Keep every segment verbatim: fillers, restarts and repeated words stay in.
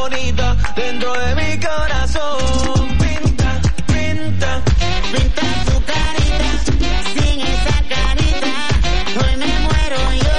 bonita dentro de mi corazón. Pinta, pinta, pinta tu carita. Sin esa carita, hoy me muero yo.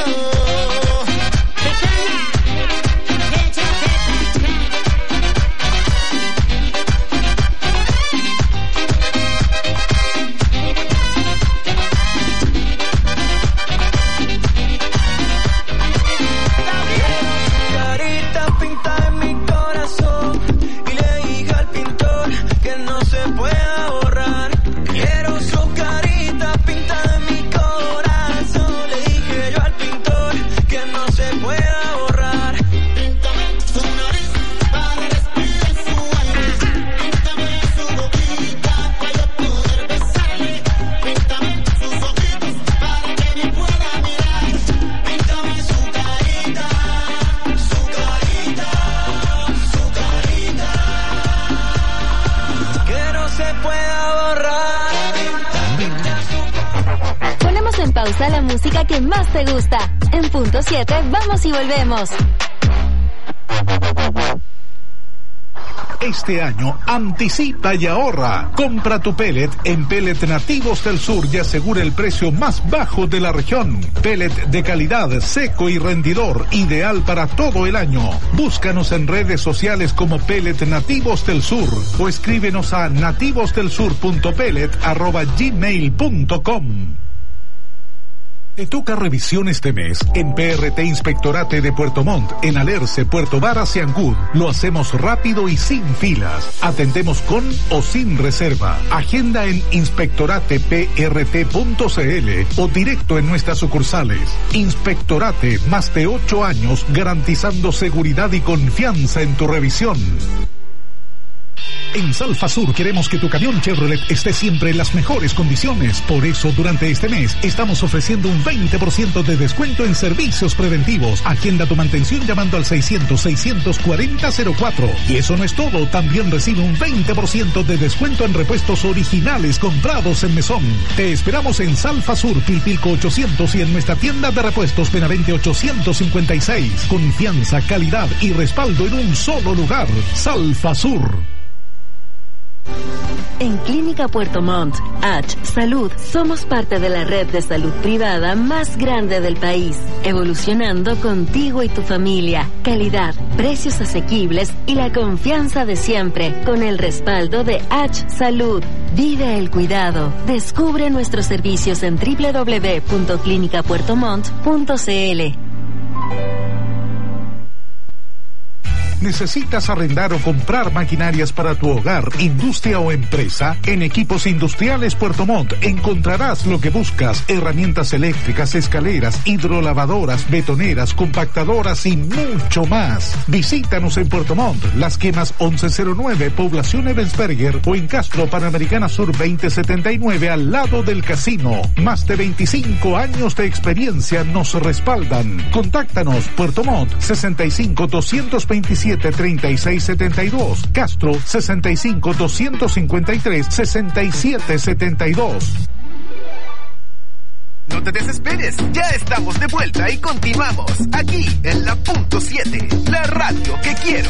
La música que más te gusta. En punto siete, vamos y volvemos. Este año anticipa y ahorra. Compra tu pellet en Pellet Nativos del Sur y asegura el precio más bajo de la región. Pellet de calidad, seco y rendidor, ideal para todo el año. Búscanos en redes sociales como Pellet Nativos del Sur o escríbenos a nativosdelsur punto pellet arroba gmail punto com. Te toca revisión este mes en P R T Inspectorate de Puerto Montt, en Alerce, Puerto Varas y Ancud. Lo hacemos rápido y sin filas. Atendemos con o sin reserva. Agenda en inspectorate p r t punto c l o directo en nuestras sucursales. Inspectorate, más de ocho años garantizando seguridad y confianza en tu revisión. En Salfasur queremos que tu camión Chevrolet esté siempre en las mejores condiciones. Por eso, durante este mes, estamos ofreciendo un veinte por ciento de descuento en servicios preventivos. Agenda tu mantención llamando al seiscientos, seiscientos cuarenta cero cuatro. Y eso no es todo, también recibe un veinte por ciento de descuento en repuestos originales comprados en Mesón. Te esperamos en Salfasur, Pilpilco ochocientos y en nuestra tienda de repuestos Benavente ochocientos cincuenta y seis. Confianza, calidad y respaldo en un solo lugar. Salfasur. En Clínica Puerto Montt, H Salud, somos parte de la red de salud privada más grande del país, evolucionando contigo y tu familia. Calidad, precios asequibles y la confianza de siempre, con el respaldo de H Salud. Vive el cuidado. Descubre nuestros servicios en doble u doble u doble u punto clínica puerto montt punto c l. ¿Necesitas arrendar o comprar maquinarias para tu hogar, industria o empresa? En Equipos Industriales Puerto Montt encontrarás lo que buscas: herramientas eléctricas, escaleras, hidrolavadoras, betoneras, compactadoras y mucho más. Visítanos en Puerto Montt, Las Quemas once cero nueve, Población Ebensberger, o en Castro, Panamericana Sur veinte setenta y nueve, al lado del casino. Más de veinticinco años de experiencia nos respaldan. Contáctanos: Puerto Montt, sesenta y cinco, doscientos veintisiete, treinta y seis setenta y dos, Castro, sesenta y cinco, doscientos cincuenta y tres, sesenta y siete setenta y dos. No te desesperes, ya estamos de vuelta y continuamos aquí en la punto siete, la radio que quiero.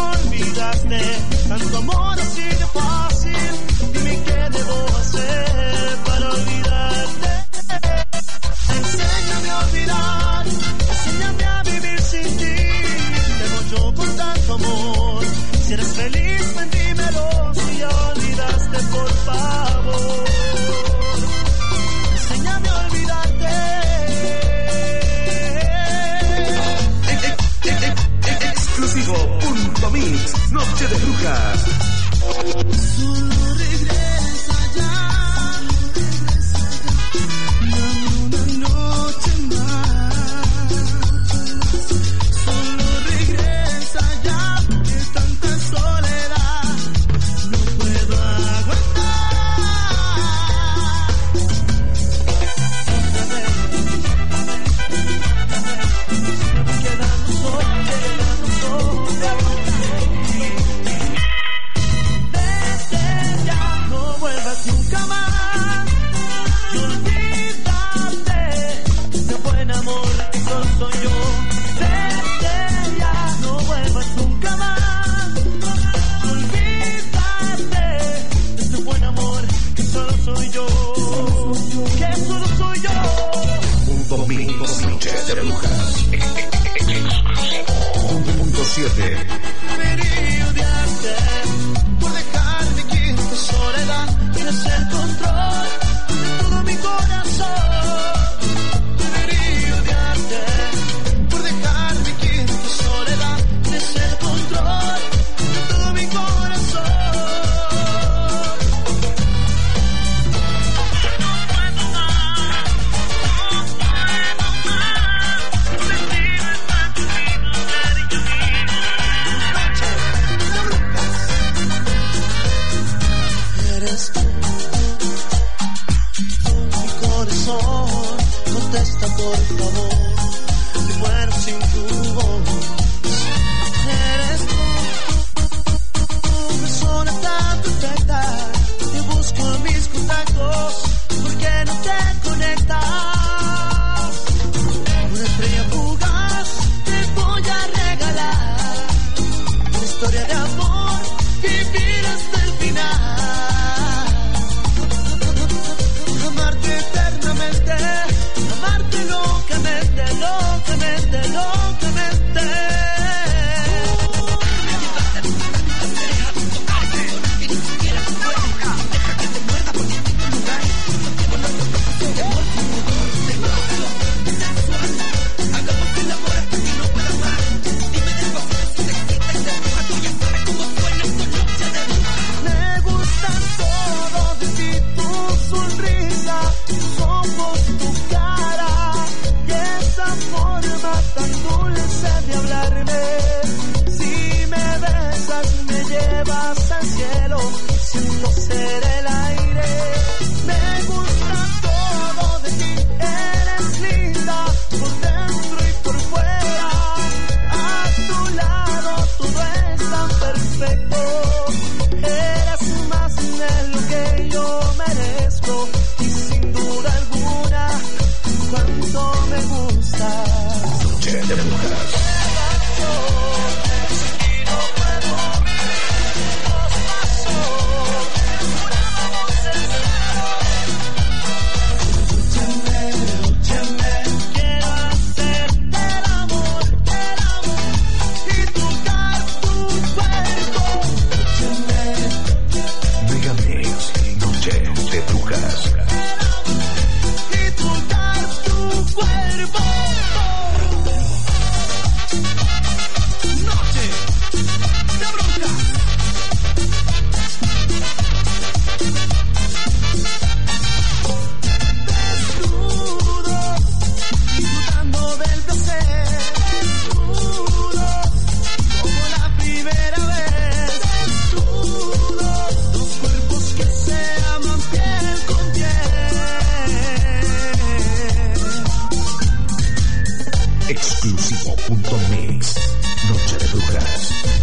Tanto amor así de fácil, dime qué debo hacer. soy yo, que solo soy yo. Punto mil, noche de brujas. Punto siete. Debería odiarte por dejarme aquí en tu soledad. Tienes el control de todo mi corazón. Debería odiarte por dejarme aquí en tu soledad. Tienes el control de todo mi corazón. Contesta por favor, me muero sin tu voz. Eres tú, persona tan perfecta. Yo busco mis contactos, ¿por qué no te conectas? Una estrella fugaz te voy a regalar, una historia de amor, vivir hasta el final. Amarte eternamente, amarte locamente, locamente, locamente. Me gusta todo de ti, tu sonrisa, tus ojos, tu cara y esa forma tan dulce de hablarme. Si me besas me llevas al cielo, siento ser el aire. Me gusta todo de ti, eres linda por dentro y por fuera. A tu lado todo es tan perfecto. Eres más de lo que yo merezco y sin duda alguna cuánto me gustas. Noche de brujas. Quiero hacerte el amor, el amor y tocar tu cuerpo. Mega Mix, Noche de brujas. Y tocar tu cuerpo. Noche de brujas. Desnudos, disfrutando del placer. Desnudos, como la primera vez. Desnudos, dos cuerpos que se aman piel con piel. Exclusivo punto mix. Noche de brujas.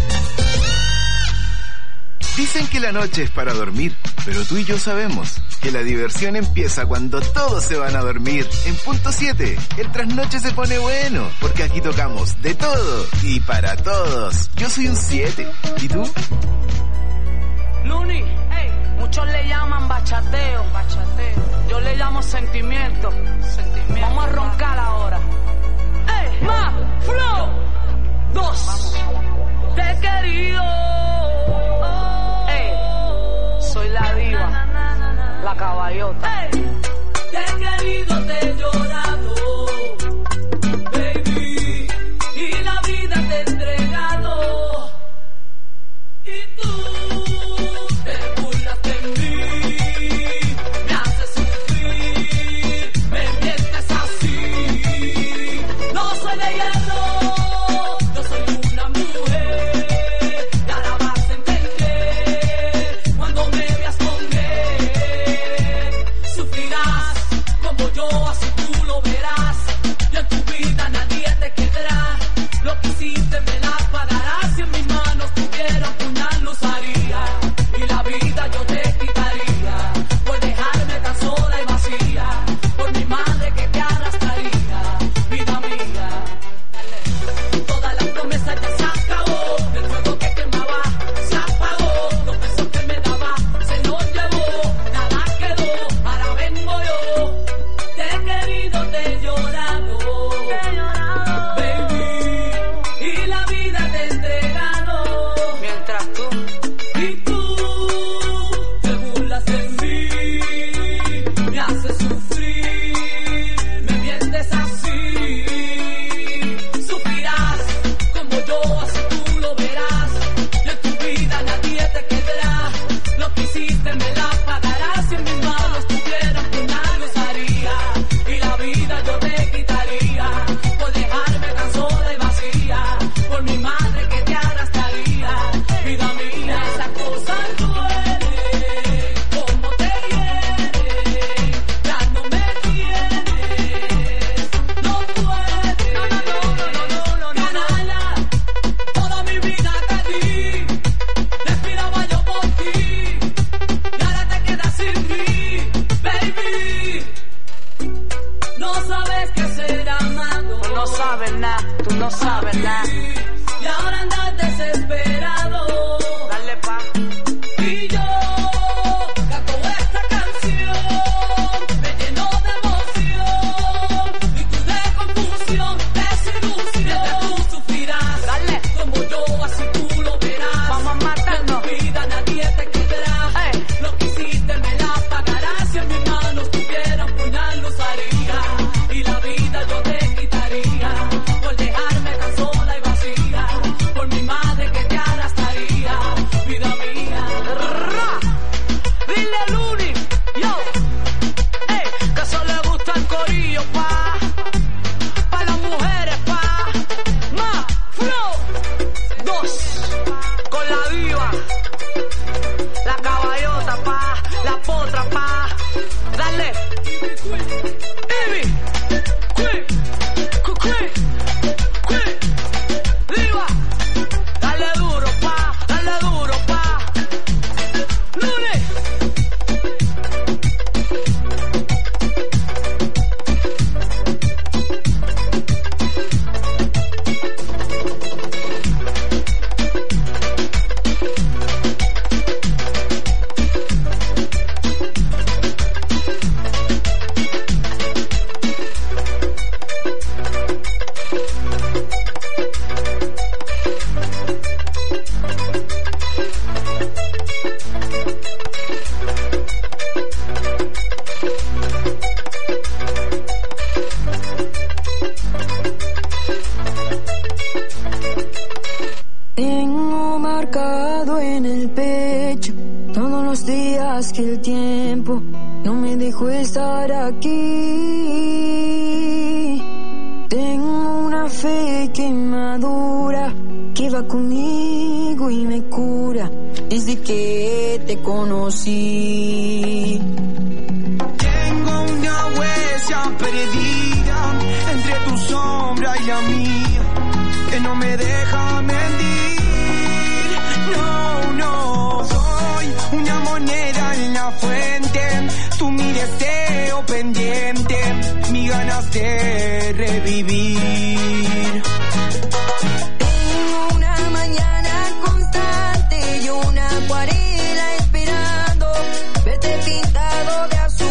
Dicen que la noche es para dormir, pero tú y yo sabemos que la diversión empieza cuando todos se van a dormir. En punto siete, el trasnoche se pone bueno, porque aquí tocamos de todo y para todos. Yo soy un siete, ¿y tú? Luni, hey, muchos le llaman bachateo, bachateo. Yo le llamo sentimiento, sentimiento. Vamos a roncar ahora. Hey, más flow, dos, te he querido. Hey, soy la diva, la caballota. Hey, te he querido, te he llorado, baby, y la vida te he entregado. Y tú te burlas de mí, me haces sufrir, me mientes así. No soy de hierro, yo soy una mujer, y ahora vas a entender cuando me veas con él. Sufrirás como yo, así tú lo verás, y en tu vida nadie te quedará. Lo que hiciste me la pagarás, si en mis manos tuviera un puñal lo usaría, y la vida yo te quitaría por dejarme tan sola y vacía, por mi madre que te arrastraría, vida mía. Toda la promesa ya se acabó, el fuego que quemaba se apagó, los besos que me daba se los llevó, nada quedó. haces sufrir, me mientes así. Sufrirás como yo, así tú lo verás. Y en tu vida nadie te quedará. Lo que hiciste me la pagarás. Si en mis manos tuvieran puñales haría. Y la vida yo te quitaría. Por dejarme tan sola y vacía. Por mi madre que te arrastraría. Vida mía, esa cosa duele. Como te hiere. Ya no me tienes. No puedes. No, no, no, no, no, no, no, ganarla. Toda mi vida te di. Respiraba yo por ti. Y ahora te quedas sin mí, baby. No sabes qué ser amado. Tú no sabes nada, tú no sabes nada. Y ahora andas desesperado. Dale pa. Y yo canto esta canción, me lleno de emoción. Y tú de confusión, desilusión. Mientras tú sufrirás, Dale. como yo, así tú lo verás. Vamos a matarnos. En tu vida nadie te quedará. Ey. Lo que hiciste me la pagarás. Si en mis manos tuviera un puñal lo usaría. Y la vida yo te quitaría. Por dejarme tan sola y vacía. Por mi madre que te arrastraría. Vida mía. Ra. Dile Luni, yo. Ey, que eso le gusta el corillo, pa. Pa las mujeres, pa. Más flow. Dos. Con la diva. La caballota, pa. La potra, pa. Dale. Ivy. Quick. Quick. Quick. Diva. Dale duro, pa. Dale duro, pa. Lunes. Tengo marcado en el pecho todos los días que el tiempo no me dejó estar aquí. Tengo una fe que madura, que va conmigo y me cura desde que te conocí. Tengo una huella perdida entre tu sombra y la mía, que no me deja mentir. No, no, soy una moneda en la fuente, tú mi deseo pendiente, mi ganas de revivir. Tengo una mañana constante y una acuarela esperando verte pintado de azul.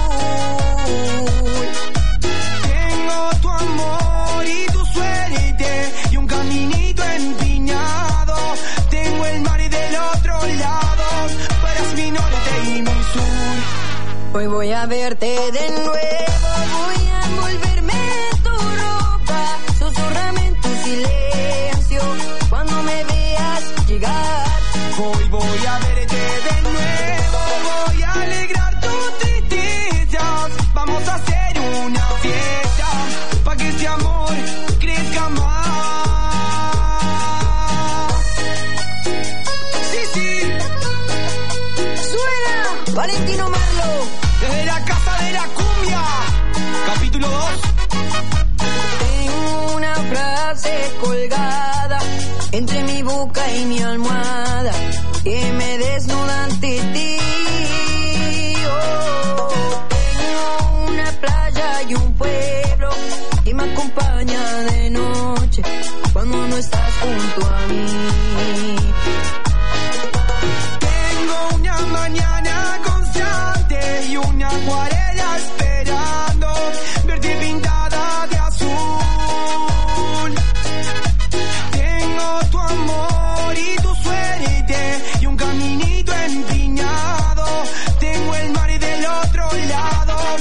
Tengo tu amor y tu suerte y un caminito empinado. Tengo el mar del otro lado, para mi norte y mi sur. Hoy voy a verte de nuevo, voy a envolverme en tu ropa, susurrame en tu silencio cuando me veas llegar. Hoy voy a verte de nuevo, voy a alegrar tus tristezas. Vamos a hacer una fiesta, pa' que este amor crezca más. Sí, sí, Suena Valentino Marlo. desde la casa de la cumbia, capítulo dos. Tengo una frase colgada entre mi boca y mi almohada que me desnuda ante ti. Oh, tengo una playa y un pueblo que me acompaña de noche cuando no estás junto a mí. Tengo una mañana constante y una acuarela esperando verte pintada de azul. Tengo tu amor y tu suerte y un caminito empinado. Tengo el mar del otro lado,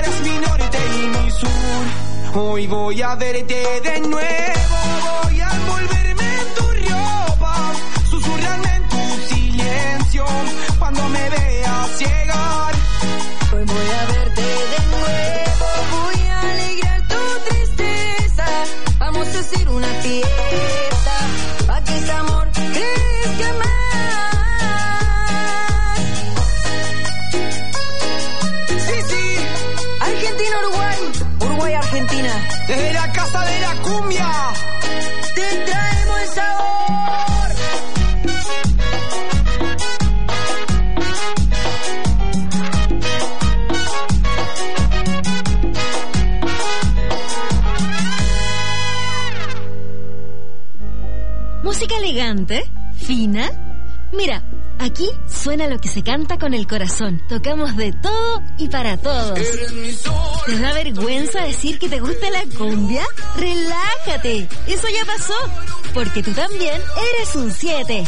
eres mi norte y mi sur. Hoy voy a verte de nuevo, voy a envolverme en tu ropa, susurrarme en tu silencio cuando me veas llegar. Hoy voy a verte de nuevo, voy a alegrar tu tristeza. Vamos a hacer una fiesta, pa' que ese amor crezca más. Sí, sí, Argentina-Uruguay, Uruguay-Argentina. desde la casa de la cumbia Te traemos el sabor. Música elegante, fina. Mira, aquí suena lo que se canta con el corazón. Tocamos de todo y para todos. ¿Te da vergüenza decir que te gusta la cumbia? Relájate, eso ya pasó, porque tú también eres un siete.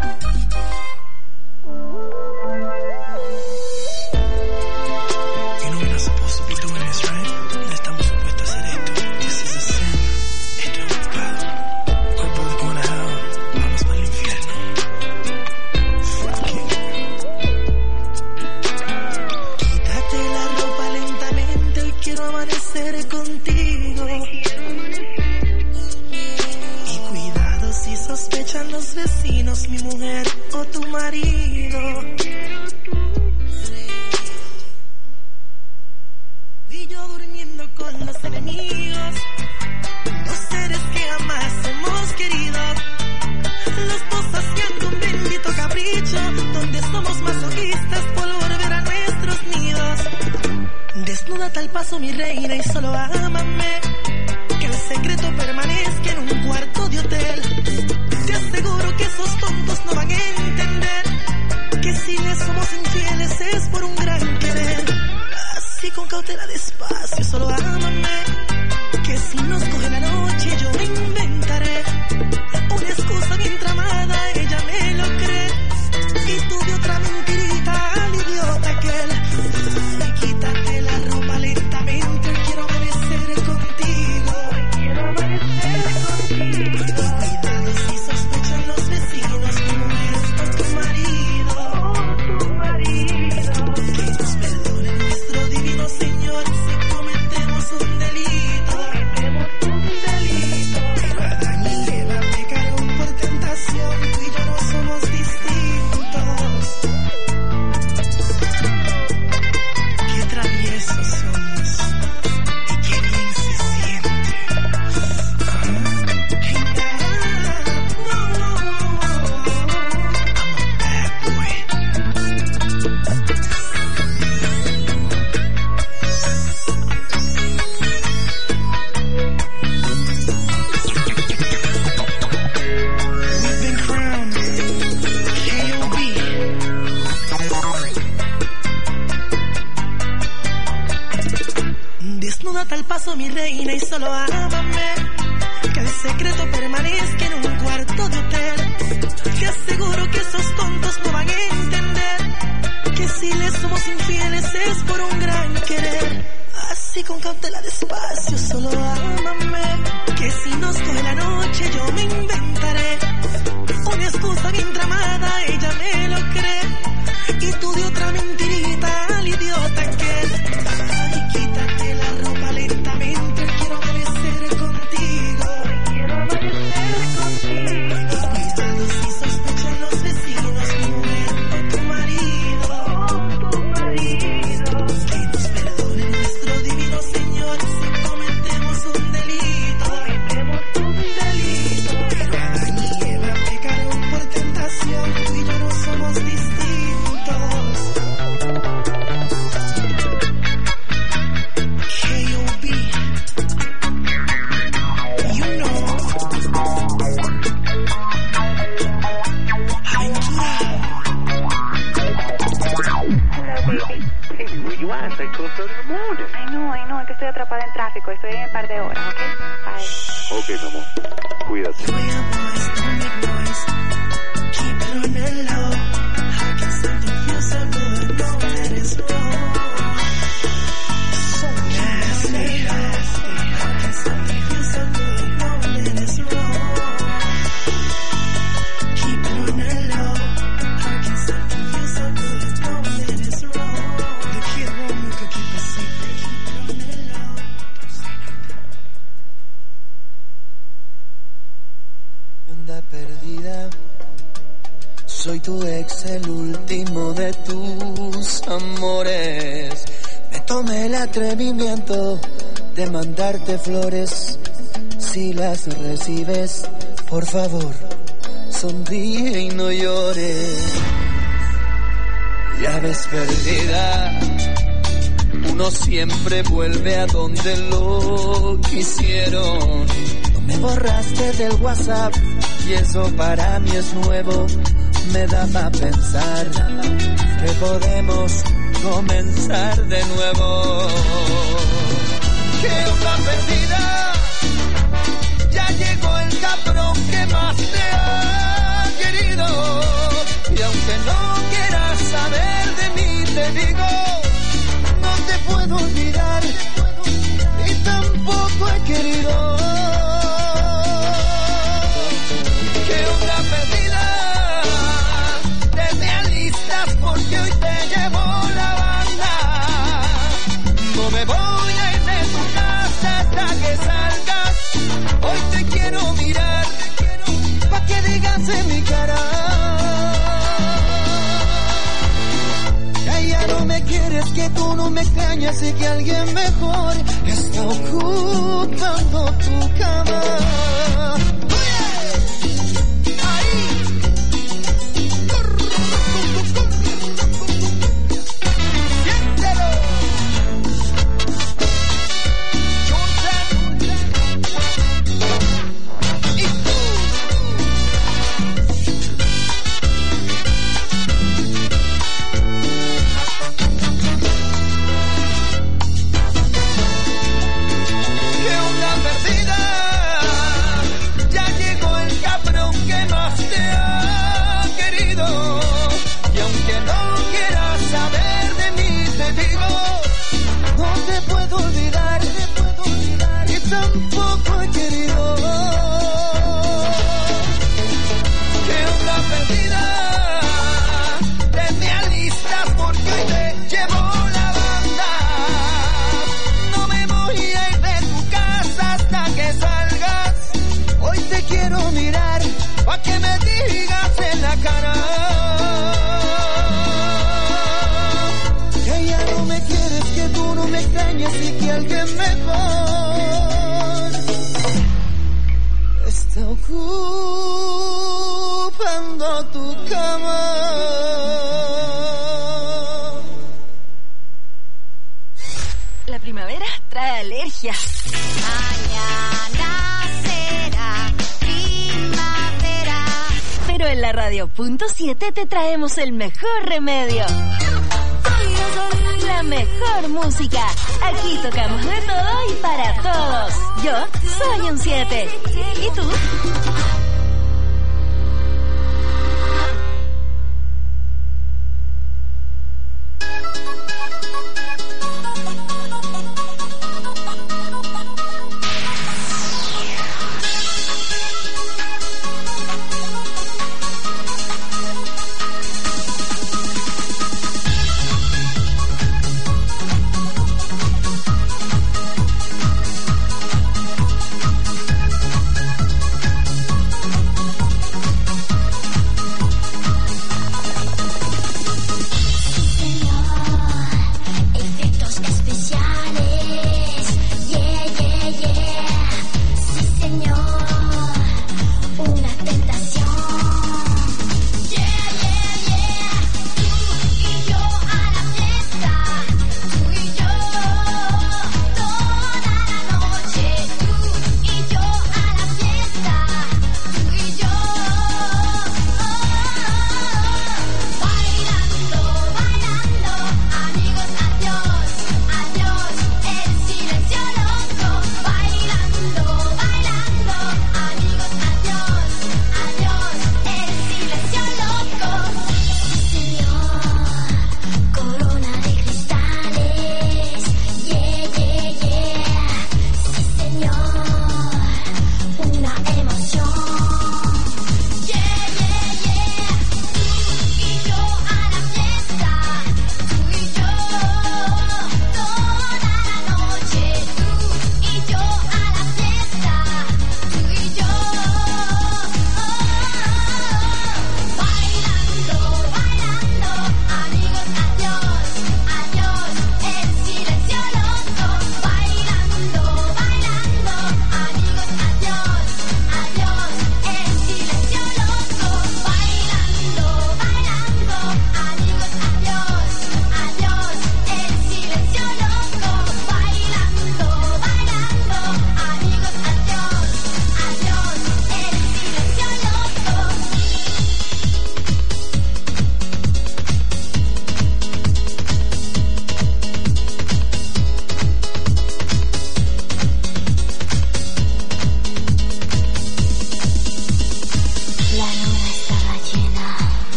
You know we're not supposed to be doing this, right? No estamos supuestos a hacer esto. This is a sin. Esto es un pecado. We're both going to hell. Vamos para el infierno. Fuck it. Quítate la ropa lentamente. Hoy quiero amanecer contigo. Y cuidado si sospechan los vecinos, mi mujer o tu marido. Y yo durmiendo con los enemigos, los seres que jamás hemos querido, los dos haciendo un bendito capricho, donde somos masoquistas por volver a nuestros nidos. Desnúdate al paso mi reina y solo ámame, que el secreto permanezca en un cuarto de hotel. Te aseguro que esos tontos no van a entender que si les somos infieles es por un gran querer. Así con cautela despacio, solo ámame, que si nos coge la noche yo me inventaré una excusa bien tramada, ella me lo cree, y tú de otra mentirita al idiota aquel. Y quítate la ropa lentamente, quiero amanecer contigo. Quiero amanecer contigo. Y cuidado si sospechan los vecinos, mi mujer o tu marido. O tu marido. Que nos perdone nuestro divino Señor si cometemos un delito. Cometemos un delito. Pero Adán y Eva pecaron por tentación, tú y yo no somos distintos. Qué traviesos somos y qué bien se siente. Ah, hey, nah, no, I'm a bad boy. We've been crowned K O B. Desnúdate al paso mi reina y solo ámame, que el secreto permanezca en un cuarto de hotel. Te aseguro que esos tontos no van a entender que si les somos infieles es por un gran querer. Así con cautela despacio, solo ámame, que si nos coge la noche yo me inventaré una excusa bien tramada, ella me lo cree, y tú de otra mentirita al idiota aquel. Ay, quítate la ropa lentamente, quiero amanecer contigo. Quiero amanecer contigo. Y cuidado si sospechan los vecinos, mi mujer o tu marido. O tu marido. Que nos perdone nuestro divino Señor si cometemos un delito. Cometemos un delito. Pero Adán y Eva pecaron por tentación, tú y yo no somos distintos. K O B. You know. Aventura. Hey, where you at? It's like twelve thirty in the morning. Ay, no, ay, no, es que estoy atrapada en tráfico. Estoy en un par de horas, ¿ok? Bye. Ok, mi amor. Cuídate. The way your boys don't make noise, keep it on the low. How can something feel so good? No, that is wrong. So Perdida, soy tu ex, el último de tus amores. Me tomé el atrevimiento de mandarte flores. Si las recibes, por favor, sonríe y no llores. Ya ves, perdida, uno siempre vuelve a donde lo quisieron. No me borraste del WhatsApp y eso para mí es nuevo. Me da para pensar que podemos comenzar de nuevo. ¿Qué onda, perdida? Ya llegó el cabrón que más te ha querido. Y aunque no quieras saber de mí, te digo, no te puedo olvidar y tampoco he querido. ¿Qué onda, perdida? Te me alistas porque hoy te llevo la banda. No me voy a ir de tu casa hasta que salgas. Hoy te quiero mirar pa' que digas en mi cara. Ya, ya no me quieres, que tú no me extrañas y que alguien mejor está ocupando tu cama. Tampoco he querido. ¿Qué onda, perdida? Te me alistas porque hoy te llevo la banda. No me voy a ir de tu casa hasta que salgas. Hoy te quiero mirar pa' que me digas en la cara que ya no me quieres, que tú no me extrañas y que alguien mejor ocupando tu cama. La primavera trae alergias. Mañana será primavera. Pero en la radio punto siete te traemos el mejor remedio. La mejor música. Aquí tocamos de todo y para todos. Yo soy un siete. ¿Y tú?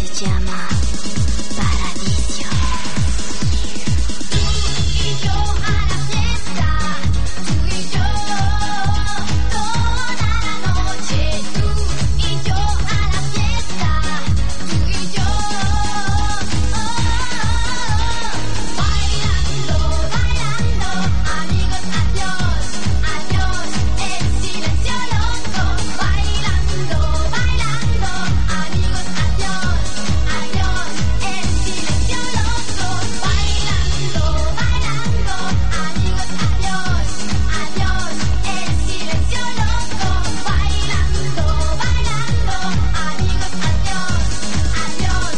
se llama Paradiso. Tú y yo a la fiesta, tú y yo toda la noche. Tú y yo a la fiesta, tú y yo oh, bailando, bailando, amigos, adiós, adiós, el silencio loco, bailando, bailando, amigos, adiós, adiós, el silencio loco, bailando, bailando, amigos, adiós, adiós, el silencio loco, bailando, bailando, amigos, adiós, adiós,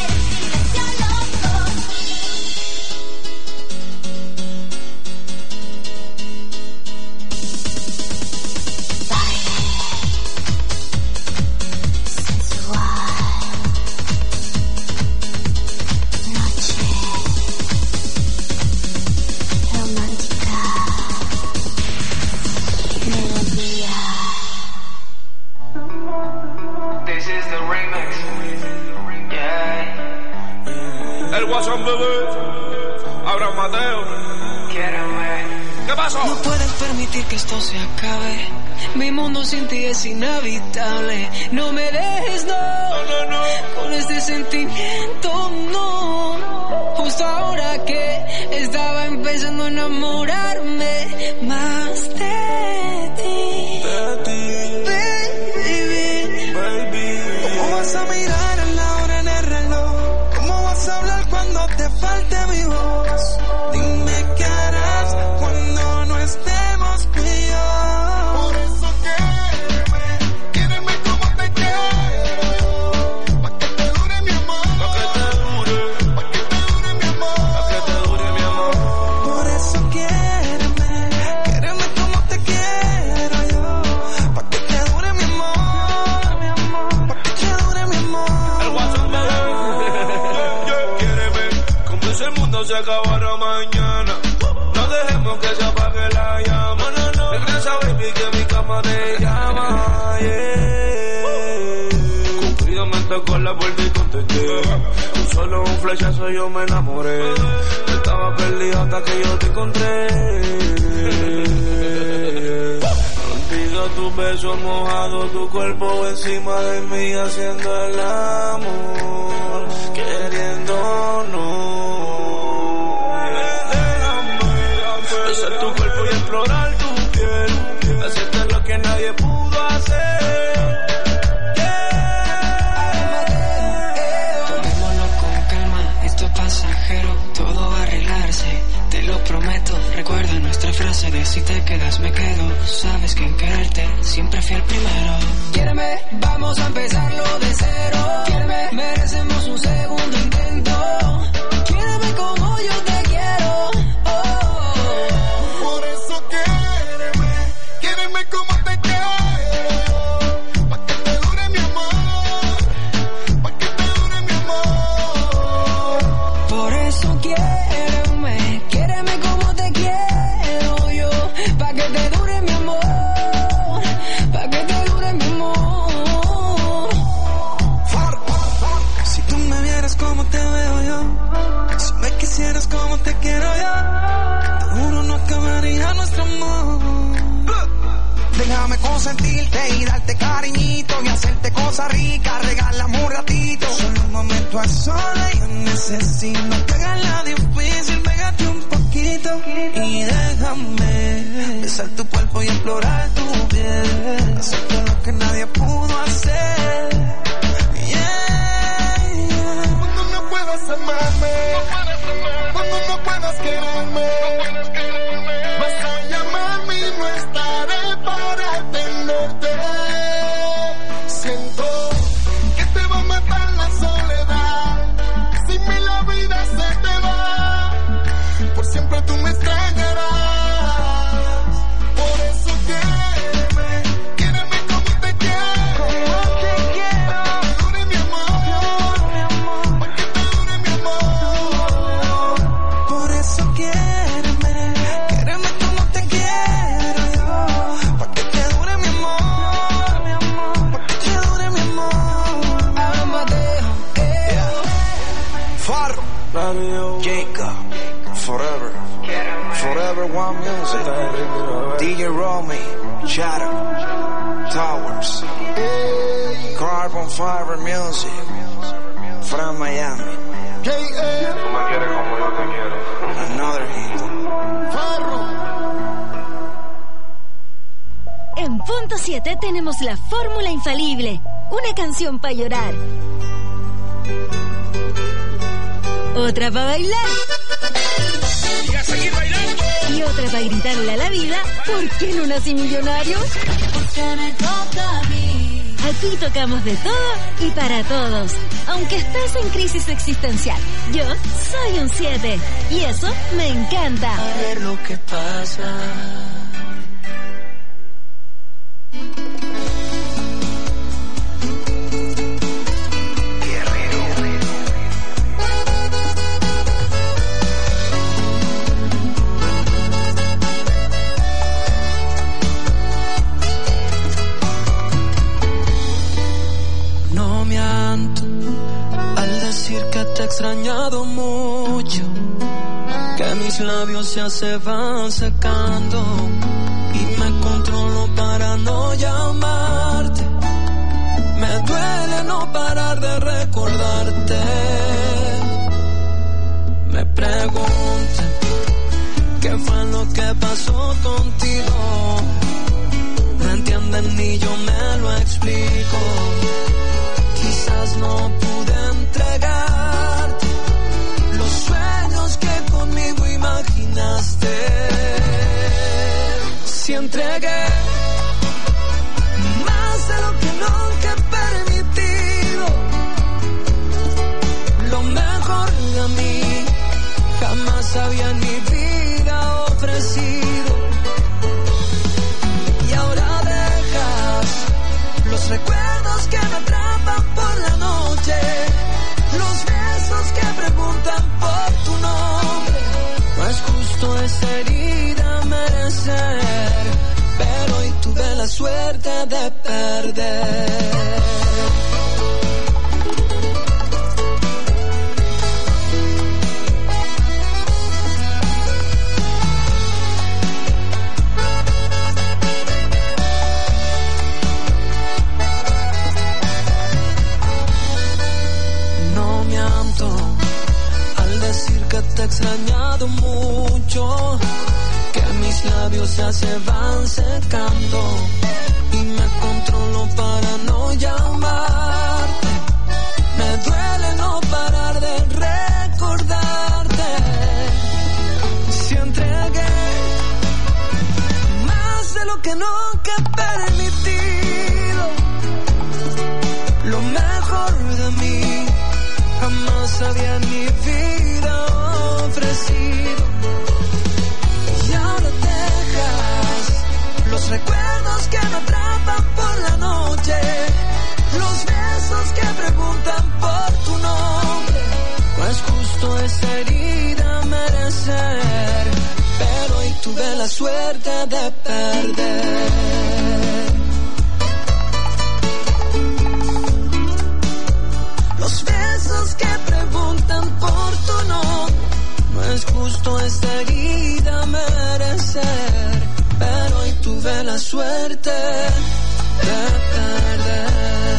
This is the remix. Yeah. El Guasón bebé, Abraham Mateo. ¿Qué pasó? No puedes permitir que esto se acabe. Mi mundo sin ti es inhabitable. No me dejes, no, no, no, no. Con este sentimiento, no. Justo ahora que estaba empezando a enamorarme más de ti. De ti. ¿Cómo vas a mirar a la hora en el reloj? ¿Cómo vas a hablar cuando te falte mi voz? Dime qué harás cuando no estemos tú y yo. Por eso quédame, quédame como te quiero, pa' que te dure mi amor, Pa' que te dure, pa' que te dure mi amor, pa' que te dure mi amor. por eso quédame, quédame como te quiero yo, pa' que te dure mi amor, mi amor, pa' que te dure mi amor. El Guasón bebé, quiéreme, como si el mundo se acabara mañana. No dejemos que se apague la llama. No, no, regresa, baby, que mi cama te llama. Yeah. Cupido me tocó la puerta y contesté. Tú solo un flechazo yo me enamoré. Estaba perdido hasta que yo te encontré. Contigo tus besos mojados, tu cuerpo encima de mí haciendo el amor, queriéndonos. Besar tu cuerpo y explorar tu piel, hacerte lo que nadie pudo hacer. Tomémoslo con calma, esto es pasajero, todo va a arreglarse, te lo prometo. Recuerda nuestra frase de si te quedas me quedo. Sabes que en quererte siempre fui el primero. Quiéreme, vamos a empezarlo de cero. Quiéreme, merecemos un segundo intento. Quiéreme como yo te quiero. Oh. Por eso quédame, quédame como te quiero, pa' que te dure mi amor, pa' que te dure mi amor. Por eso quiéreme, quiéreme como te quiero yo, pa' que te dure mi amor, pa' que te dure mi amor. Si tú me vieras como te veo yo, si me quisieras como te quiero yo, te juro no acabaría nuestro amor. Déjame consentirte y darte cariñito y hacerte cosas ricas, regálame un ratito. Solo un momento a solas, yo necesito que hagas la difícil, pégate un poquito y déjame besar tu cuerpo y explorar tu piel, hacerte lo que nadie pudo hacer. Yeah, yeah. Cuando no puedas amarme, cuando no puedas quererme, vas a llamarme y no estaré para atenderte. Siento que te va a matar la soledad, sin mí la vida se te va, por siempre tú me extrañarás. Por eso quédame, quédame como te quiero, Fabio, Jacob, Forever, Forever One Music, D J Romy, Shadow, Towers, Carbon Fiber Music, from Miami. Tú me quieres como yo te quiero. Another hit. En Punto siete tenemos la fórmula infalible. Una canción para llorar. Otra para bailar. Y a seguir bailando. Y otra para gritarle a la vida, ¿por qué no nací millonario? Porque me toca a mí. Aquí tocamos de todo y para todos. Aunque estés en crisis existencial, yo soy un siete. Y eso me encanta. A ver lo que pasa. No miento al decir que te he extrañado mucho, que mis labios ya se van secando y me controlo para no llamarte. Me duele no parar de recordarte. Me preguntan qué fue lo que pasó contigo. No entienden ni yo me lo explico. Quizás no pude entregarte los sueños que conmigo imaginaste. Si entregué más de lo que nunca he permitido, lo mejor de mí jamás había en mi vida ofrecido. Y ahora dejas los recuerdos que me atrapan por la noche, los besos que preguntan por tu nombre. No es justo esa herida merecer, pero hoy tuve la suerte de perder. No miento al decir que te he extrañado mucho, que mis labios ya se van secando y me controlo para no llamarte. Me duele no parar de recordarte. Si entregué más de lo que nunca he permitido, lo mejor de mí jamás había en mi vida ofrecido. Y ahora dejas los recuerdos que me atrapan por la noche, los besos que preguntan por tu nombre. No es justo esa herida merecer, pero hoy tuve la suerte de perder. Los besos que preguntan por tu nombre. No es justo esta herida merecer, pero hoy tuve la suerte de perder.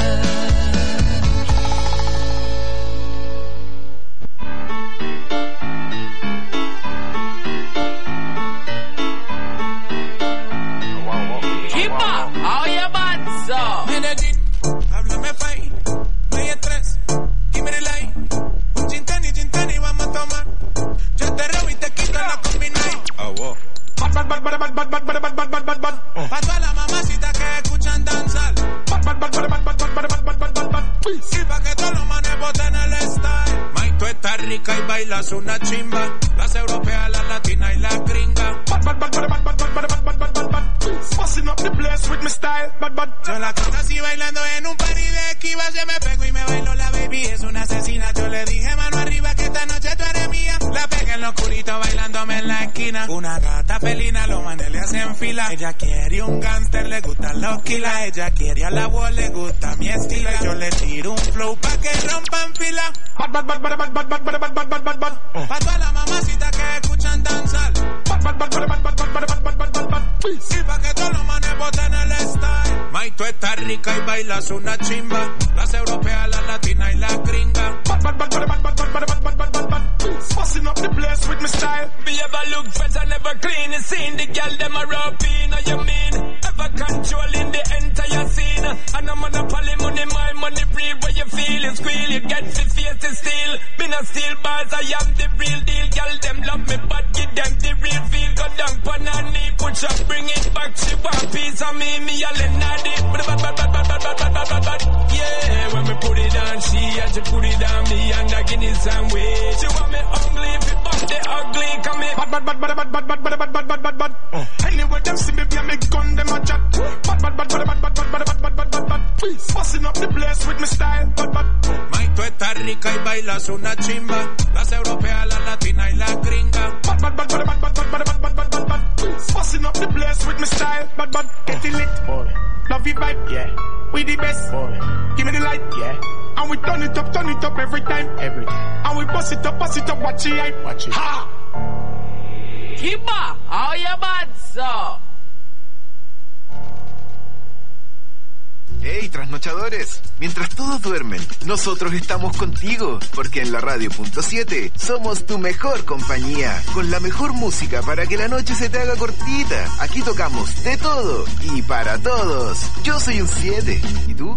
Kimba, oye manzo. Háblame fine, no hay estrés, give me the light. Un gin tonic, gin tonic, vamos a tomar. Yo te robo y te quito la combination. Oh, wow. Bad, bad, bad, bad, bad, bad, bad, bad, bad, bad, bad, bad. Pa' todas las mamacitas que escuchan danzar. Bad, bad, bad, bad, bad, bad, bad, bad, bad, bad, bad, bad. Y pa' que todos los manes boten el style. Mike, tú estás rica y bailas una chimba. Las europeas, las latinas y las gringas. Bad, bad, bad, bad, bad, bad, bad, bad, bad, bad, bad, bad. Busting up the place with my style. Bad, bad. Yo la conocí bailando en un party de esquiva. Se me pegó y me bailó la baby. Es una asesina. Yo le dije mano arriba que esta noche tú eres mía. La pegué en lo oscurito bailándome en la esquina. Una gata felina, los manes le hacen fila. Ella quiere un gangster, le gustan los kilas. Ella quiere a la voz, le gusta mi estilo. Y yo le tiro tiro un flow pa' que rompan fila. Bad, bad, bad, bad, bad, bad, bad, bad, bad, bad, bad, bad. Pa' todas las mamacitas que escuchan danzar. Bad, bad, bad, bad, bad, bad, bad, bad, bad, bad, bad, bad. Y pa' que todos los manes boten el style. May, tú estás rica y bailas una chimba. Las europeas, las latinas y las gringas. Bad, bad, bad, bad, bad, bad, bad, bad, bad, bad, bad, bad. Fussing up the place with my style. Me ever look fresh and never clean. You seen the girl them a rub in, or you mean? Ever controlling the entire scene. And I'm on a poly money, my money breed. Where you feel it, squeal, you get the face to steal. Me no steal bars, I am the real deal. Girl them love me, but give them the real feel. Go down pan her knee, push up, bring it back. She want piece of me, me a let not it. Bad, bad, bad, bad, bad, bad, bad, bad, bad, bad. Yeah, when me put it on she, and she put it on me, and I give it some way. She want me ugly, if it bump the ugly, come here. Bad, bad, bad, bad, bad, bad, bad, bad, bad, bad, bad, bad. Anyway, them see me, be a me gun, them a chat. Bad, bad, bad, bad, bad, bad, bad, bad, bad, bad, bad, bad. Fussing up the place with my style. Bad, bad. May, tú estás rica y bailas una chimba. Las europeas, las latinas y las gringas. Bad, bad, bad, bad, bad, bad, bad, bad, bad, bad, bad, bad. Fussing up the place with my style. Bad, bad. Get it lit, boy. Love you vibe, yeah. We the best, boy. Give me the light, yeah. And we turn it up, turn it up every time, every time. And we bust it up, bust it up, watch it hype, watch it. Ha! Kiba, how you bad, so? Hey, trasnochadores, mientras todos duermen, nosotros estamos contigo, porque en la radio punto siete somos tu mejor compañía, con la mejor música para que la noche se te haga cortita. Aquí tocamos de todo y para todos. Yo soy un siete, ¿y tú?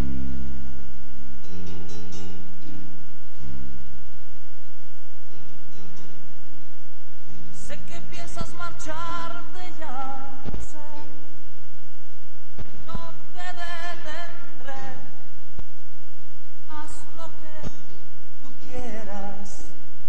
Sé que piensas marcharte ya, sé. No te detendré. Haz lo que tú quieras.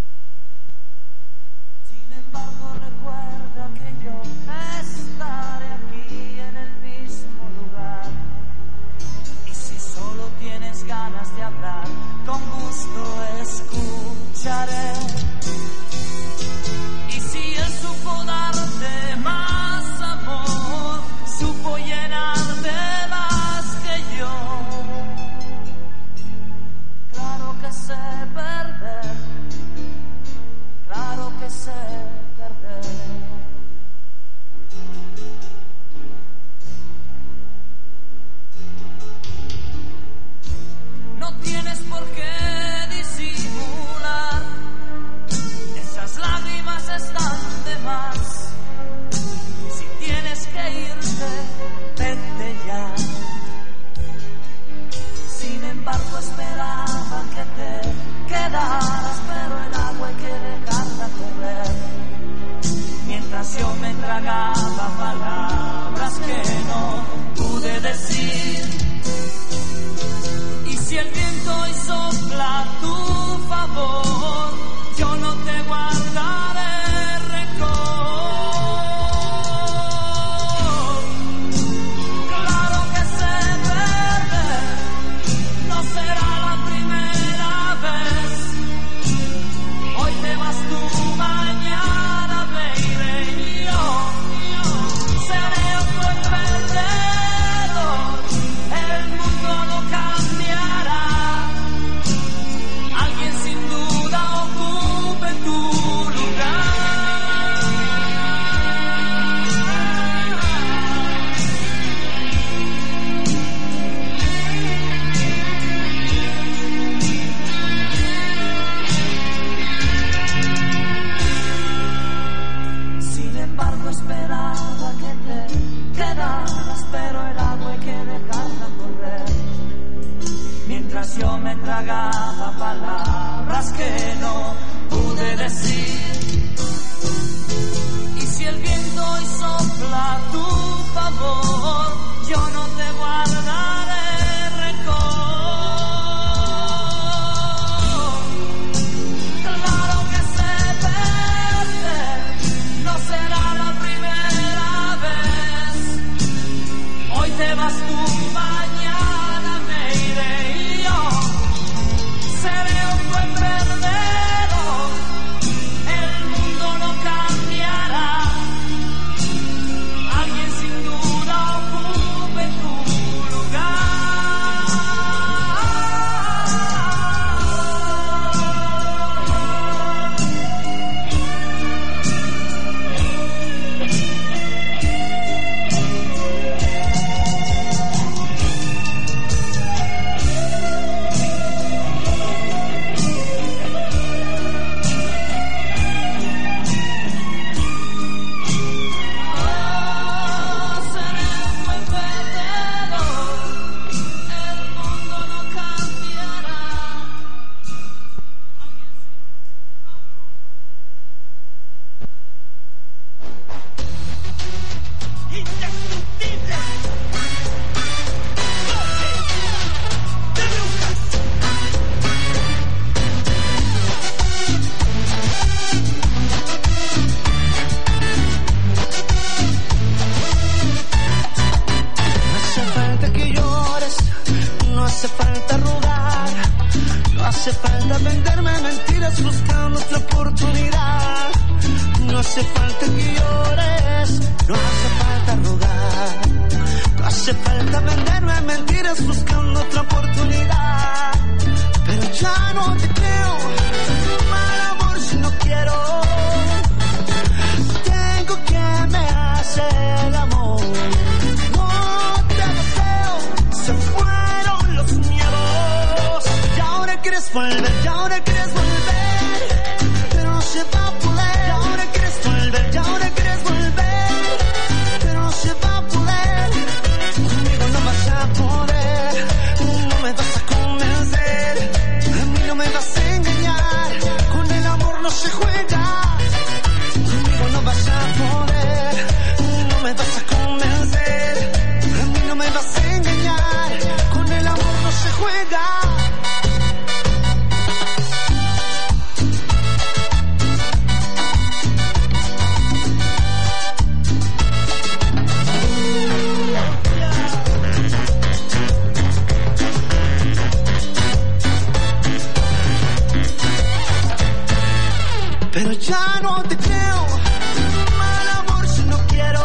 Sin embargo, recuerda que yo estaré aquí en el mismo lugar. Y si solo tienes ganas de hablar, con gusto escucharé. Y si él supo darte más amor, supo llenarte más que yo. Claro que sé perder, claro que sé perder. No tienes por qué disimular, esas lágrimas están de más. Si tienes que irte, vete ya. Sin embargo, esperaba que te quedaras, pero el agua hay que dejarla correr. Mientras yo me tragaba palabras que no pude decir. Y si el viento hoy sopla a tu favor, yo no te guardaré rencor. Claro que sé perder, no será la primera vez. Hoy te vas tú, mañana baby, y yo, yo seré otro perdedor. El mundo no cambiará, alguien sin duda ocupe tu lugar. Sin embargo, esperaba que te quedaras, pero el agua hay que dejarla correr. Mientras yo me tragaba palabras que no pude decir. Y si el viento hoy sopla a tu favor, yo no te guardaré rencor. Claro que sé perder, no será la primera vez. Hoy te vas tú, mañana me iré y yo seré un buen perdedor. El mundo no cambiará, alguien sin duda ocupa hace falta venderme mentiras buscando otra oportunidad. No hace falta que llores, no hace falta rogar. No hace falta venderme mentiras buscando otra oportunidad. Pero ya no te creo, mal amor si no quiero. Tengo que me hace el amor. No te deseo, se fueron los miedos. Y ahora quieres volver, y ahora quieres volver, pero no se va a poder. Y ahora quieres volver, y ahora quieres volver, pero no se va a poder. Conmigo no vas a poder, no me vas a convencer. A mí no me vas a engañar, con el amor no se juega. Conmigo no vas a poder, no me vas a convencer. A mí no me vas a engañar, con el amor no se juega. Pero ya no te creo, mal amor si no quiero.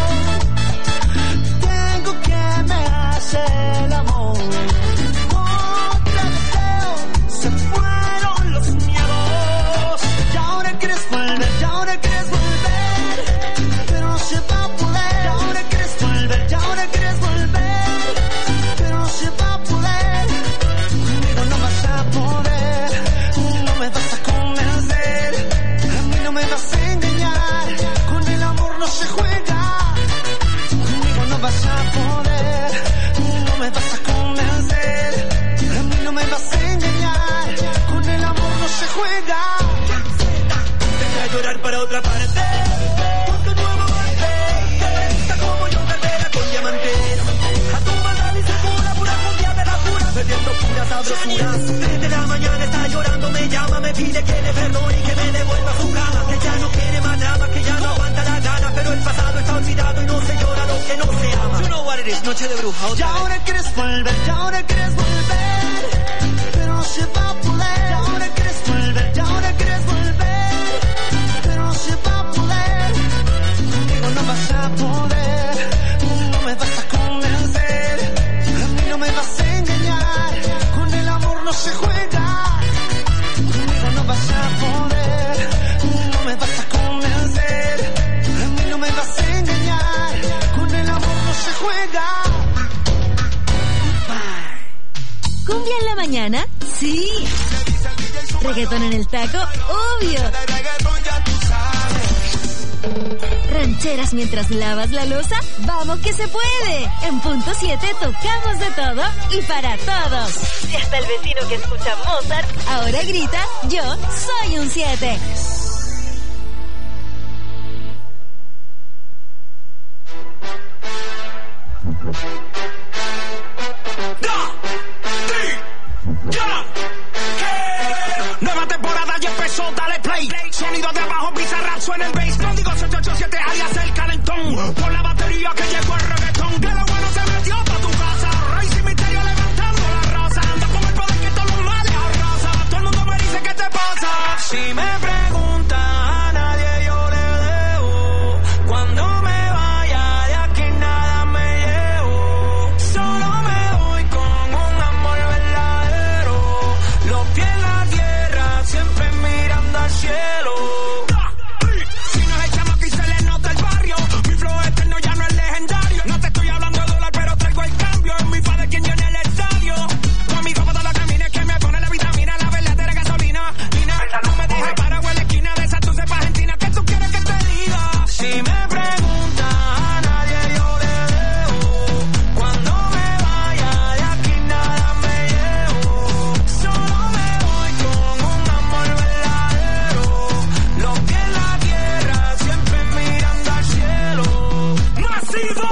Tengo que me hace el amor. No te deseo, se fueron los miedos. Y ahora quieres volver, y ahora quieres volver, pero no se va a poder. Y ahora quieres volver, y ahora quieres volver, pero no se va a poder. Conmigo no vas a poder, no me vas a convencer. No me vas a engañar, con el amor no se juega. Conmigo no vas a poder, no me vas a convencer. A mí no me vas a engañar, con el amor no se juega. Deja de llorar para otra parte, con tu nuevo golpe. Te gusta como yo cartera con diamante. A tu maldad y segura, pura cumbia de la pura, bebiendo puras sabrosuras. Desde la mañana está llorando, me llama, me pide que le perdone y que me devuelva su cama. Que ya no quiere más nada, que ya no aguanta la gana, pero el pasado está olvidado y no se llora lo que no se ama. You know what it is, noche de bruja. Y ahora quieres volver, y ahora quieres volver, pero no se va a poder. Y ahora quieres volver, y ahora quieres volver, pero no se va a poder. Conmigo no vas a poder, no me vas a convencer. A mí no me vas a engañar, con el amor no se juega. Conmigo no vas a poder, no me vas a convencer. A mí no me vas a engañar, con el amor no se juega. ¿Cumbia en la mañana? Sí. ¿Reggaetón en el taco? Obvio. ¿Rancheras mientras lavas la loza? ¡Vamos que se puede! En Punto siete tocamos de todo y para todos. Y hasta el vecino que escucha Mozart ahora grita, yo soy un siete. Nueva temporada ya empezó, dale play. Sonido de abajo, bizarrap, suena el bass. Código siete ocho siete, alias el calentón. Por la batería que llegó el reggaetón. Que lo bueno se metió pa' tu casa. Rey sin misterio levantando la raza. Ando con el poder que todos los males arrasa. Todo el mundo me dice ¿qué te pasa? Si me preguntan a nadie yo le debo. Cuando me vaya de aquí nada me llevo. Solo me voy con un amor verdadero. Los pies en la tierra, siempre mirando al cielo. Si no es el chamo que se le nota el barrio. Mi flow eterno ya no es legendario. No te estoy hablando de dólar, pero traigo el cambio. Es mi fa de quien llena el estadio. Conmigo para todos los caminos que me pone la vitamina, la verdadera gasolina. Lina, no me dejes parado en la esquina de esa tu cepa argentina. ¿Qué tú quieres que te diga? Si me preguntan a nadie yo le debo. Cuando me vaya de aquí nada me llevo. Solo me voy con un amor verdadero. Los pies en la tierra, siempre mirando al cielo. ¡Masivo!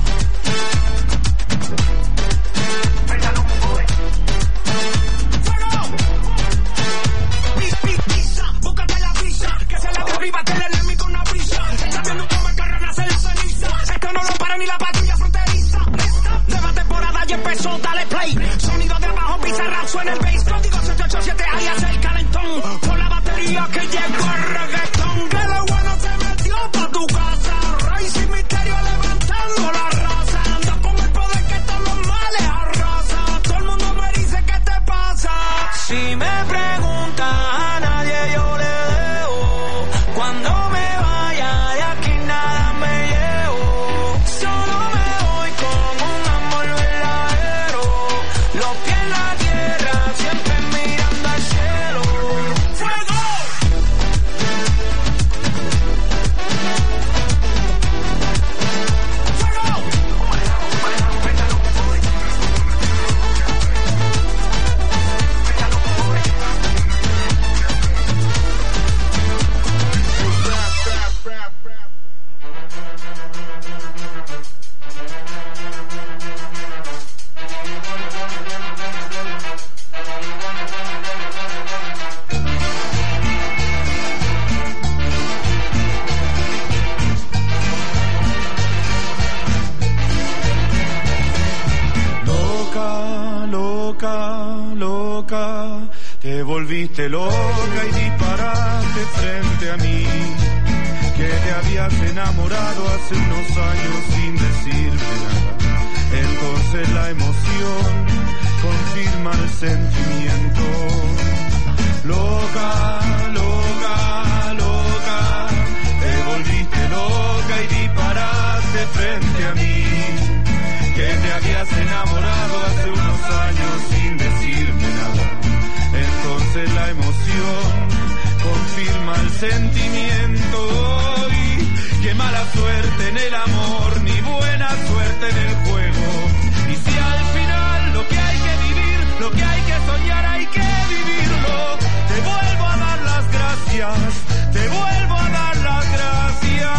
Pis, pis, pisa, búscate la visa. Que se la derriba, te le lemi con una brisa. Está viendo cómo el carro nace la ceniza. Esto no lo para ni la patrulla fronteriza. Nueva temporada ya empezó, dale play. Sonido de abajo, bizarrap, suena el bass. Código siete ocho ocho siete ahí hace el calentón. Por la batería que llegó el reggaetón. Que lo bueno se metió pa' tu casa. Rey sin misterio levantando la raza. Anda con el poder que todos los males arrasa. Todo el mundo me dice ¿qué te pasa? Si me preguntas a nadie yo le debo. Cuando me vaya de aquí nada me llevo. Solo me voy con un amor verdadero. Los pies en la tierra, siempre mirando al cielo. ¡Fuego! Loca, loca, loca, te volviste loca y disparaste frente a mí. Que te habías enamorado hace unos años sin decirme nada. Entonces la emoción confirma el sentimiento. Loca, loca, loca, te volviste loca y disparaste frente a mí. Que te habías enamorado hace unos años sin decirme nada. Entonces la emoción confirma el sentimiento. Y qué mala suerte en el amor, ni buena suerte en el juego. Y si al final lo que hay que vivir, lo que hay que soñar, hay que vivirlo. Te vuelvo a dar las gracias, te vuelvo a dar las gracias.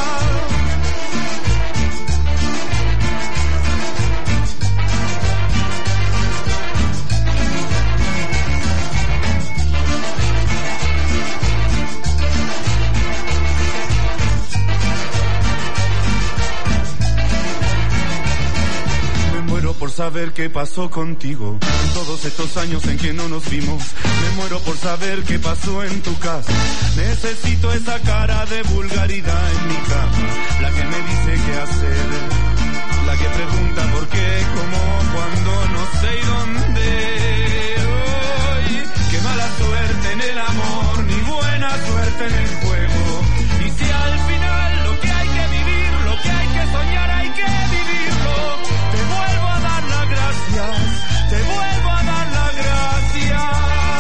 Por saber qué pasó contigo en todos estos años en que no nos vimos. Me muero por saber qué pasó en tu casa. Necesito esa cara de vulgaridad en mi cama, la que me dice qué hacer, la que pregunta por qué, cómo, cuándo, no sé y dónde. Hoy, qué mala suerte en el amor, ni buena suerte en el juego. Y si al final lo que hay que vivir, lo que hay que soñar, hay que vivirlo. Te vuelvo a dar las gracias, te vuelvo a dar las gracias.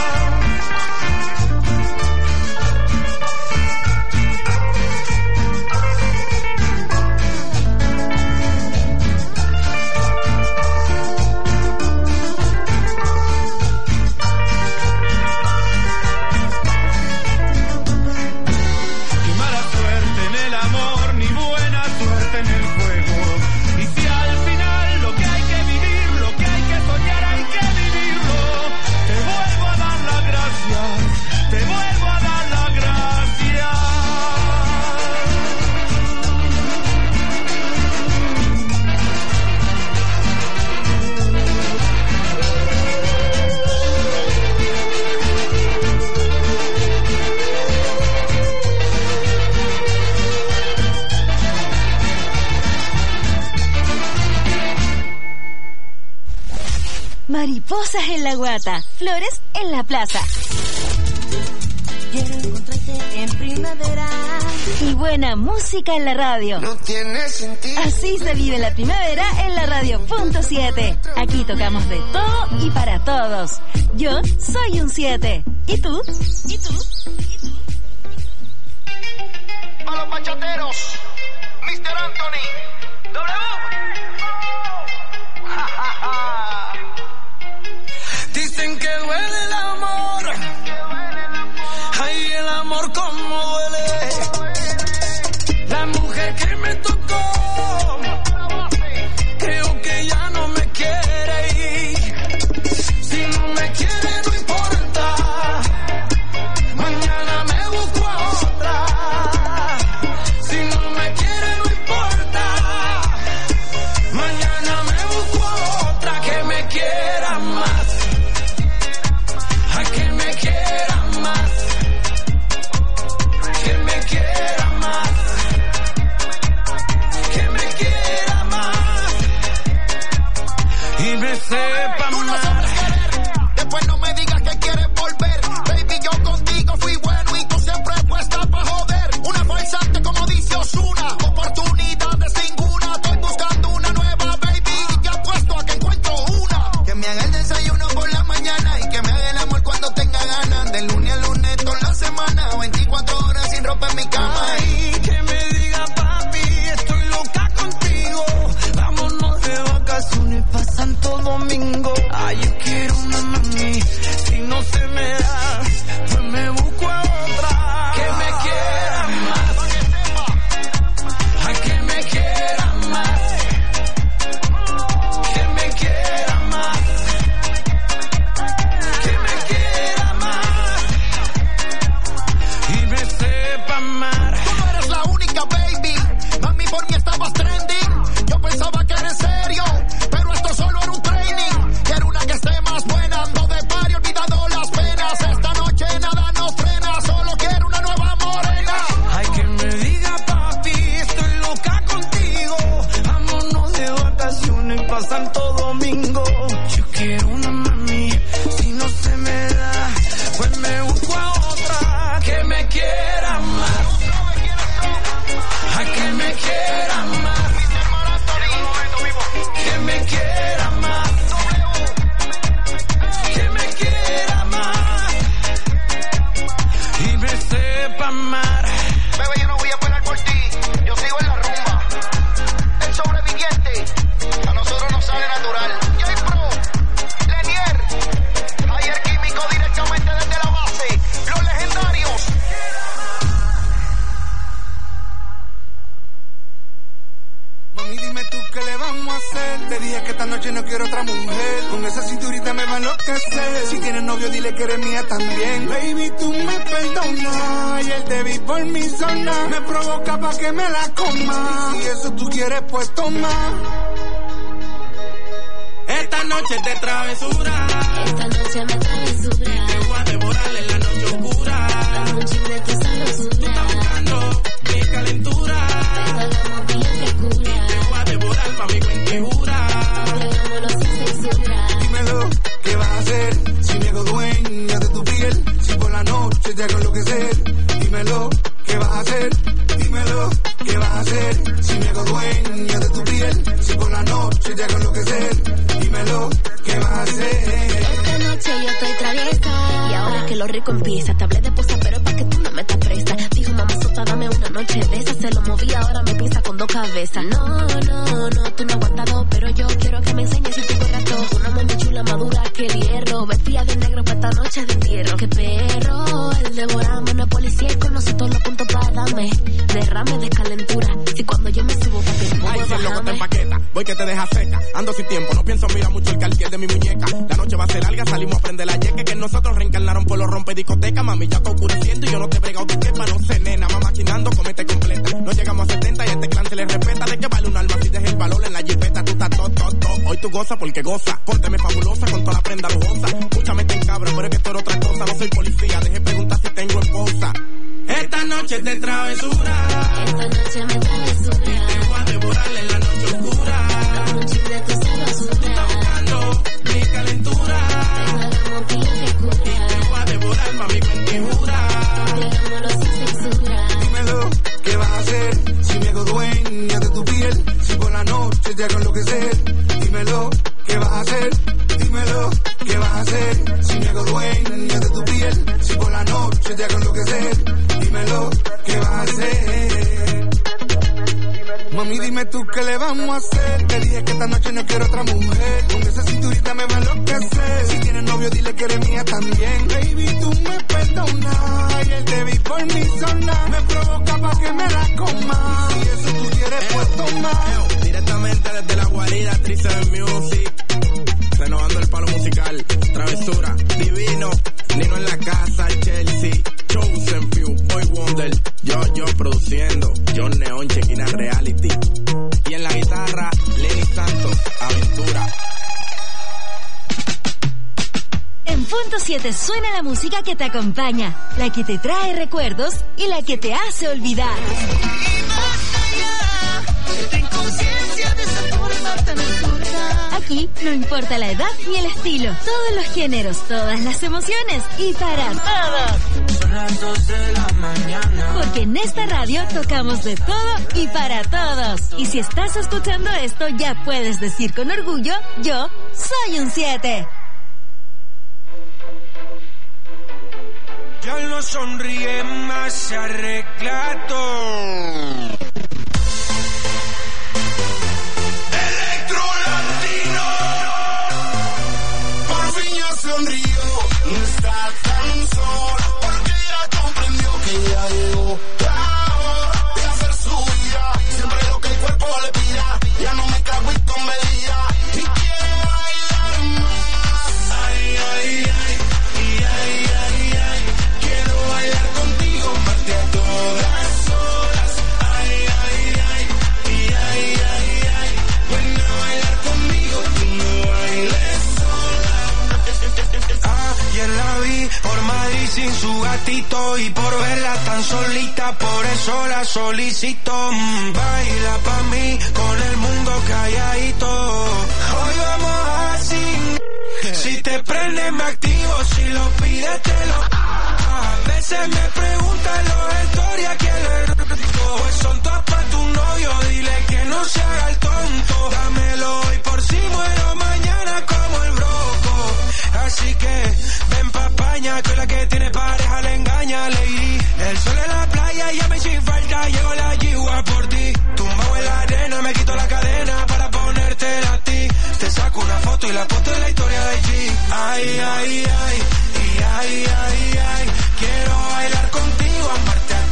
Qué mala suerte en el amor, ni buena suerte en el juego. Y si al final lo que hay que vivir, lo que hay que soñar, hay que vivirlo. Te vuelvo a dar las gracias, te vuelvo a dar las gracias. Mariposas en la guata, flores en la plaza. Quiero encontrarte en primavera. Y buena música en la radio. No tiene sentido. Así se vive la primavera en la radio punto siete. Aquí tocamos de todo y para todos. Yo soy un siete. ¿Y tú? ¿Y tú? ¿Y tú? A los bachateros, mister Anthony, W. Ja, ja, ja. Dicen que duele el amor. Ay, el amor como duele. La mujer que me tocó, creo que ya no me quiere ir. Si no me quiere no importa, mañana me busco a otra. Si no me quiere no importa, mañana me busco a otra que me quiera más. Ay, pa' amar. Bebé, yo no voy a esperar por ti, yo sigo en la rumba. El sobreviviente, a nosotros nos sale natural. J-Pro, Lenier, ayer químico directamente desde la base, los legendarios. Mami, dime tú qué le vamos a hacer. Te dije que esta noche no quiero otra mujer. Con esa cinturita me va a enloquecer. Si tienes novio, dile que eres mía también. Baby, tú me perdonas. Ayer te vi por mi zona. Me provoca pa' que me la coma. Si eso tú quieres, pues toma. Esta noche es de travesura. Esta noche me travesura. Te voy a devorar en la noche oscura. Dame un chip de tu sabrosura. Tú estás buscando mi calentura. Hagamos bien de cura. Te voy a devorar, mami, cuentejura. Hagámoslo sin censura. Dímelo, ¿qué vas a hacer? Si me hago dueña de tu piel. Si por la noche te hago enloquecer. Dímelo, ¿qué vas a hacer? Dímelo, ¿qué vas a hacer? Si me hago dueña de tu piel. Si por la noche te hago enloquecer. Dímelo, ¿qué vas a hacer? Esta noche yo estoy traviesa. Y ahora que lo rico empieza. Te hablé de posa, pero pa' que tú no me te presta. Dijo mamá sota, dame una noche de esa. Se lo moví, ahora me pisa con dos cabezas. No, no, no, tú no aguantas dos. Pero yo quiero que me enseñes si tú corras todo. Una mujer chula, madura que el hierro. Vestida de negro para esta noche de entierro. Que perro, el devorame. No es policía y conoce todos los puntos para darme. Derrame de calentura. Si cuando yo me subo, papi, no Ay, puedo si el loco te bajarme. empaqueta, voy que te deja seca. Ando sin tiempo, no pienso mirar mucho el cartier de mi muñeca. La noche va a ser larga, salimos a prender la yeque. Que nosotros reencarnaron por los rompe discoteca. Mami, ya está oscureciendo y yo no te he bregado de quepa. No sé, nena, mamá maquinando, comete completa. No llegamos a setenta y a este clan se le respeta. ¿De qué vale un alma si dejas el valor en la jipeta? Tú estás todo, todo, todo. Hoy tú goza porque goza. Pónteme fabulosa con toda la prenda lujosa. Escúchame, ten cabra, pero es que esto era otra cosa. No soy policía, deje preguntar si tengo esposa. Esta noche es de travesura. Esta noche me travesura. Te voy a devorar en la noche oscura. Dame un chip de tu sabrosura. Tú estás buscando mi calentura. Hagamos bien de cura. Te voy a devorar, mami, cuentejura. Hagámoslo sin censura. Dímelo, ¿qué vas a hacer? Si me hago dueña de tu piel. Si por la noche te hago enloquecer. Dímelo, ¿qué vas a hacer? Dímelo, ¿qué vas a hacer? Si me hago dueña de tu piel. Si por la noche te hago enloquecer. Dímelo, ¿qué vas a hacer? Mami, dime tú qué le vamos a hacer. Te dije que esta noche no quiero otra mujer. Con esa cinturita me va a enloquecer. Si tienes novio, dile que eres mía también. Baby, tú me perdonas. Ayer te vi por mi zona. Me provoca pa' que me la coma. Si eso tú quieres, pues toma. Directamente desde la guarida, Trice Music. Renovando el palo musical. Travesura, divino. Nino en la casa, Chelsea. Chosen Few, Boy Wonder. Yo, yo produciendo. John Neon, Chequina Reality. Y en la guitarra, Lenny Santos, Aventura. En Punto siete suena la música que te acompaña, la que te trae recuerdos y la que te hace olvidar. Aquí no importa la edad ni el estilo, todos los géneros, todas las emociones y para todos. Son las dos de la mañana. Porque en esta radio tocamos de todo y para todos. Y si estás escuchando esto, ya puedes decir con orgullo, yo soy un siete. Ya no sonríe más, se arregla todo. Electro Latino. Por fin ya sonrió, no está tan sola, porque ya comprendió que ya llegó la hora de hacer su vida. Siempre lo que el cuerpo le pida, ya no me cago y con medida. Y quiero bailar más. Ay, ay, ay, y ay, ay, ay. Quiero bailar contigo, más de todas horas. Ay, ay, ay, y ay, ay, ay. Ven a bailar conmigo, tú no bailes sola. Ayer la vi por Madrid sin su gatito y por verla tan solita, por eso la solicito. Mm, baila pa' mí con el mundo calladito. Hoy vamos así. Si te prende me activo, si lo pides te lo. A veces me preguntan los historias quién le roto. Pues son todas pa' tu novio, dile que no se haga el tonto. Dámelo hoy por si muero mañana como el broco. Así que ven pa' España, que la que tiene pareja le engaña, lady. El sol en la Ay, ay, ay, y ay, ay, ay, quiero bailar contigo, amarte a